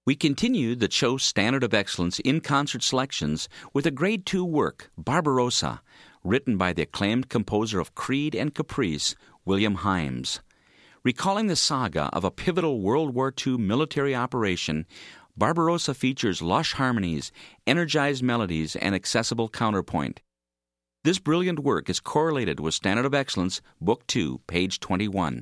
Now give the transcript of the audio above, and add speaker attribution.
Speaker 1: We continue the Cho Standard of Excellence in Concert selections with a Grade 2 work, Barbarossa, written by the acclaimed composer of Creed and Caprice, William Himes. Recalling the saga of a pivotal World War II military operation, Barbarossa features lush harmonies, energized melodies, and accessible counterpoint. This brilliant work is correlated with Standard of Excellence, Book 2, page 21.